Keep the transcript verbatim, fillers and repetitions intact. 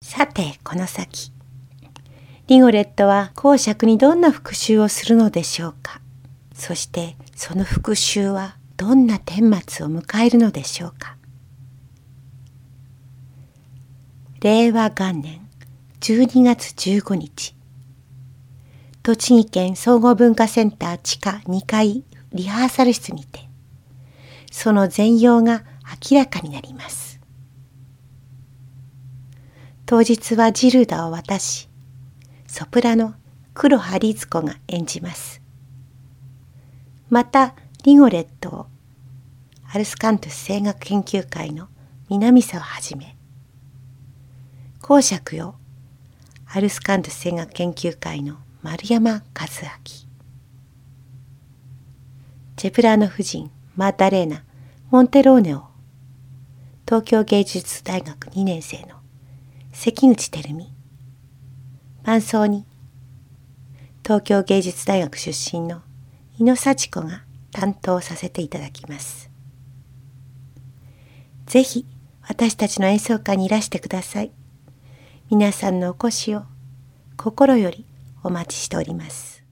さてこの先、リゴレットは公爵にどんな復讐をするのでしょうか。そしてその復讐はどんな顛末を迎えるのでしょうか。れいわ元年じゅうにがつじゅうごにち、栃木県総合文化センター地下にかいリハーサル室にて、その全容が明らかになります。当日はジルダを私、ソプラノ黒羽律子が演じます。またリゴレットをアルスカントス声楽研究会の南沢をはじめ、公爵よアルスカントス声楽研究会の丸山和明、ジェプラーノ夫人マッダレーナ・モンテローネを東京芸術大学にねん生の関口照美、伴奏に東京芸術大学出身の井野幸子が担当させていただきます。ぜひ私たちの演奏会にいらしてください。皆さんのお越しを心よりお待ちしております。